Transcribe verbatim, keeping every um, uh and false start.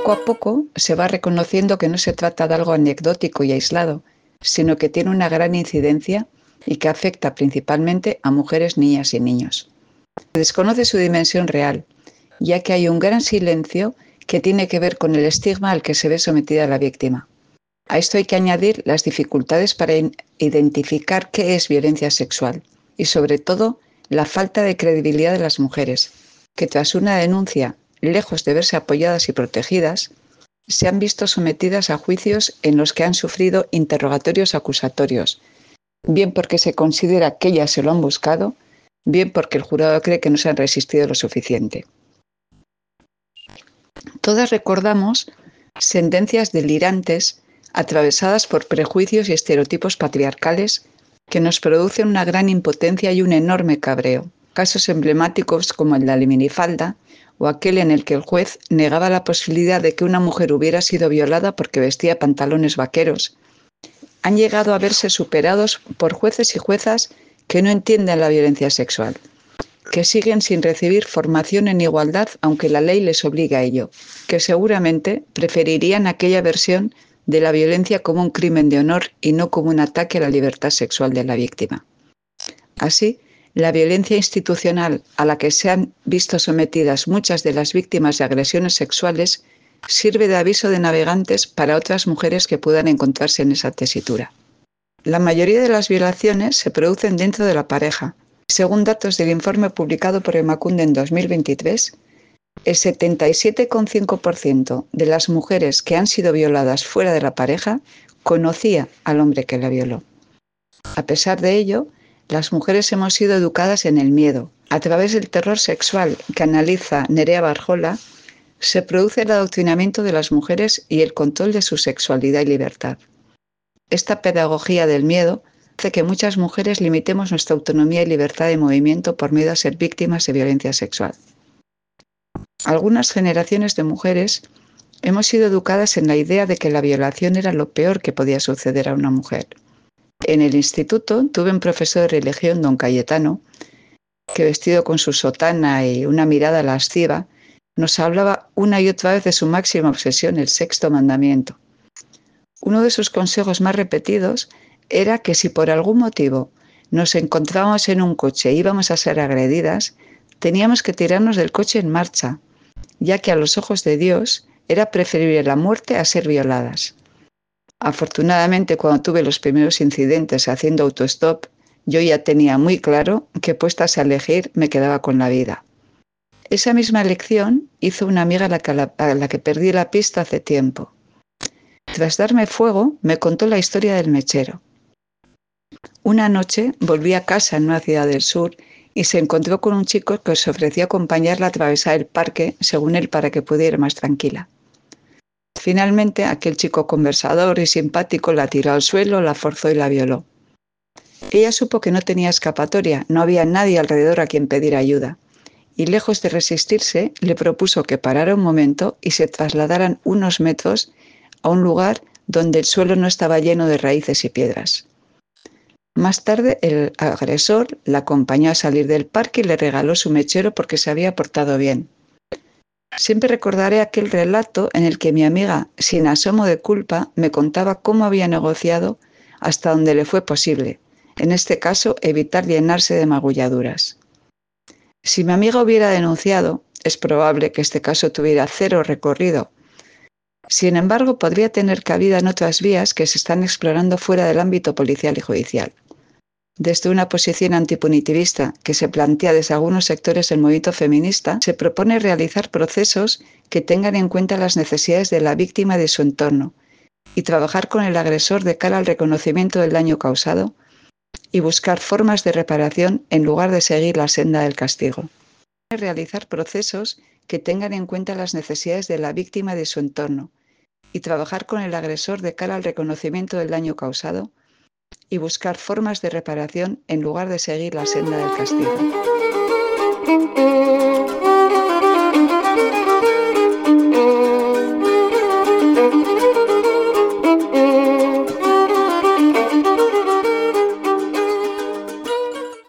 poco a poco se va reconociendo que no se trata de algo anecdótico y aislado, sino que tiene una gran incidencia y que afecta principalmente a mujeres, niñas y niños. Se desconoce su dimensión real, ya que hay un gran silencio que tiene que ver con el estigma al que se ve sometida la víctima. A esto hay que añadir las dificultades para identificar qué es violencia sexual y, sobre todo, la falta de credibilidad de las mujeres, que tras una denuncia, lejos de verse apoyadas y protegidas, se han visto sometidas a juicios en los que han sufrido interrogatorios acusatorios, bien porque se considera que ellas se lo han buscado, bien porque el jurado cree que no se han resistido lo suficiente. Todas recordamos sentencias delirantes atravesadas por prejuicios y estereotipos patriarcales que nos producen una gran impotencia y un enorme cabreo. Casos emblemáticos como el de la minifalda o aquel en el que el juez negaba la posibilidad de que una mujer hubiera sido violada porque vestía pantalones vaqueros, han llegado a verse superados por jueces y juezas que no entienden la violencia sexual, que siguen sin recibir formación en igualdad aunque la ley les obligue a ello, que seguramente preferirían aquella versión de la violencia como un crimen de honor y no como un ataque a la libertad sexual de la víctima. Así, la violencia institucional a la que se han visto sometidas muchas de las víctimas de agresiones sexuales sirve de aviso de navegantes para otras mujeres que puedan encontrarse en esa tesitura. La mayoría de las violaciones se producen dentro de la pareja. Según datos del informe publicado por Emakunde en dos mil veintitrés, el setenta y siete coma cinco por ciento de las mujeres que han sido violadas fuera de la pareja conocía al hombre que la violó. A pesar de ello, las mujeres hemos sido educadas en el miedo. A través del terror sexual que analiza Nerea Barjola, se produce el adoctrinamiento de las mujeres y el control de su sexualidad y libertad. Esta pedagogía del miedo hace que muchas mujeres limitemos nuestra autonomía y libertad de movimiento por miedo a ser víctimas de violencia sexual. Algunas generaciones de mujeres hemos sido educadas en la idea de que la violación era lo peor que podía suceder a una mujer. En el instituto tuve un profesor de religión, don Cayetano, que vestido con su sotana y una mirada lasciva, nos hablaba una y otra vez de su máxima obsesión, el sexto mandamiento. Uno de sus consejos más repetidos era que si por algún motivo nos encontrábamos en un coche e íbamos a ser agredidas, teníamos que tirarnos del coche en marcha, ya que a los ojos de Dios era preferible la muerte a ser violadas. Afortunadamente, cuando tuve los primeros incidentes haciendo autostop, yo ya tenía muy claro que puestas a elegir me quedaba con la vida. Esa misma lección hizo una amiga a la que, la, a la que perdí la pista hace tiempo. Tras darme fuego, me contó la historia del mechero. Una noche volví a casa en una ciudad del sur y se encontró con un chico que se ofreció a acompañarla a atravesar el parque, según él, para que pudiera ir más tranquila. Finalmente, aquel chico conversador y simpático la tiró al suelo, la forzó y la violó. Ella supo que no tenía escapatoria, no había nadie alrededor a quien pedir ayuda, y lejos de resistirse, le propuso que parara un momento y se trasladaran unos metros a un lugar donde el suelo no estaba lleno de raíces y piedras. Más tarde, el agresor la acompañó a salir del parque y le regaló su mechero porque se había portado bien. Siempre recordaré aquel relato en el que mi amiga, sin asomo de culpa, me contaba cómo había negociado hasta donde le fue posible, en este caso, evitar llenarse de magulladuras. Si mi amiga hubiera denunciado, es probable que este caso tuviera cero recorrido. Sin embargo, podría tener cabida en otras vías que se están explorando fuera del ámbito policial y judicial. Desde una posición antipunitivista que se plantea desde algunos sectores del movimiento feminista, se propone realizar procesos que tengan en cuenta las necesidades de la víctima y de su entorno y trabajar con el agresor de cara al reconocimiento del daño causado y buscar formas de reparación en lugar de seguir la senda del castigo. Realizar procesos que tengan en cuenta las necesidades de la víctima y de su entorno y trabajar con el agresor de cara al reconocimiento del daño causado y buscar formas de reparación en lugar de seguir la senda del castigo.